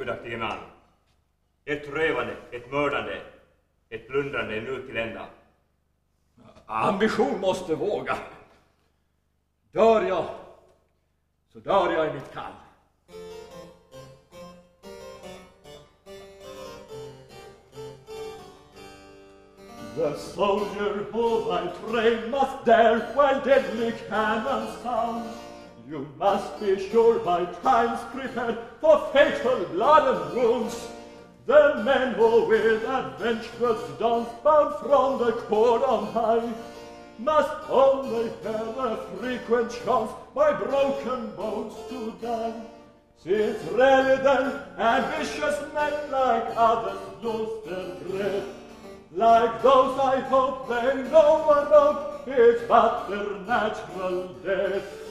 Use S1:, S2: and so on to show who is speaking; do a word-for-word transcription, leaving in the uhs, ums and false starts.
S1: ogudaktige man. Ett rövande, ett mördande, ett plundrande är nu till ända.
S2: Ambition måste våga. Dör jag, så dör jag i mitt kall. The soldier who by train must dare while deadly cannon sound. You must be sure by times prepared for fatal blood and wounds. The men who with adventurous dons bound from the court on high must only have a frequent chance by broken bones to die. Since rarely then ambitious men like others lose their breath, like those I hope they know about, it's but their natural death.